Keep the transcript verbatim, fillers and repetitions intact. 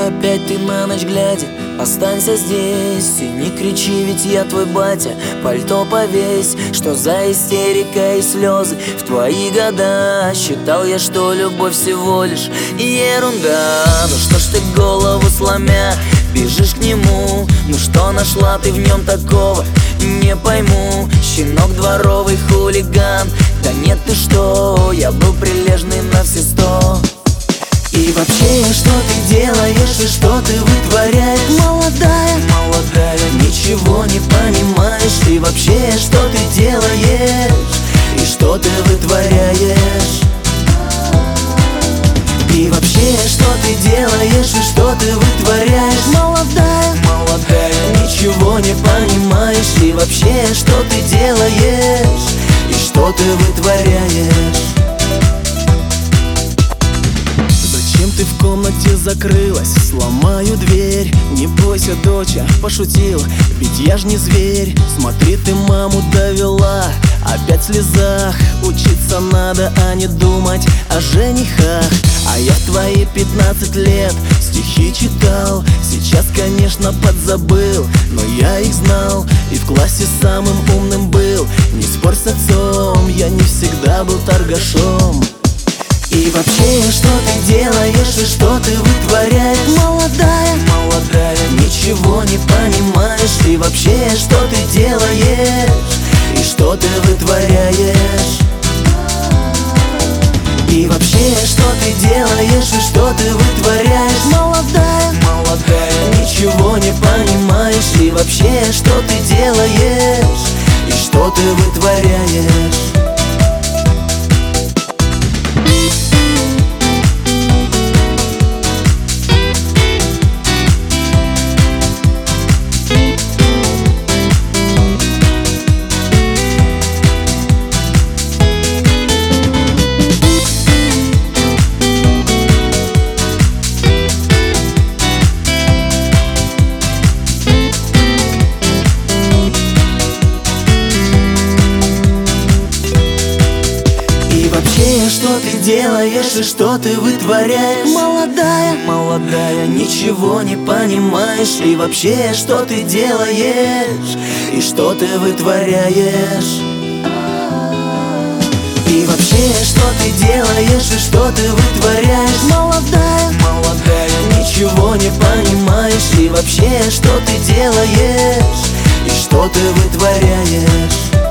опять ты на ночь глядя? Останься здесь и не кричи, ведь я твой батя. Пальто повесь, что за истерика и слезы. В твои года считал я, что любовь всего лишь ерунда. Ну что ж ты голову сломя бежишь к нему? Ну что нашла ты в нем такого? Не пойму, щенок дворовый хулиган. Да нет, ты что, я был прилежный на все сто. И вообще, что ты делаешь и что ты вытворяешь? Молодая, молодая, ничего не понимаешь. И вообще, что ты делаешь и что ты вытворяешь? И вообще, что ты делаешь и что ты вытворяешь? Молодая, молодая, ничего не понимаешь. И вообще, что ты делаешь и что ты вытворяешь? Зачем ты в комнате закрылась? Сломаю дверь. Не бойся, доча, пошутил, ведь я ж не зверь. Смотри, ты маму довела, опять в слезах. Учиться надо, а не думать о женихах. А я в твои пятнадцать лет стихи читал. Сейчас, конечно, подзабыл, но я их знал. И в классе самым умным был. Не спорь с отцом, я не всегда был торгашом. И вообще, что ты делаешь и что ты вытворяешь? Молодая, молодая, ничего не понимаешь. И вообще, что ты делаешь и что ты вытворяешь? И вообще, что ты делаешь и что ты вытворяешь? Молодая, молодая, ничего не понимаешь. И вообще, что ты делаешь и что ты вытворяешь? Что ты делаешь и что ты вытворяешь? Молодая, молодая, ничего не понимаешь. И вообще, что ты делаешь и что ты вытворяешь? И вообще, что ты делаешь и что ты вытворяешь? Молодая, молодая, ничего не понимаешь. И вообще, что ты делаешь и что ты вытворяешь?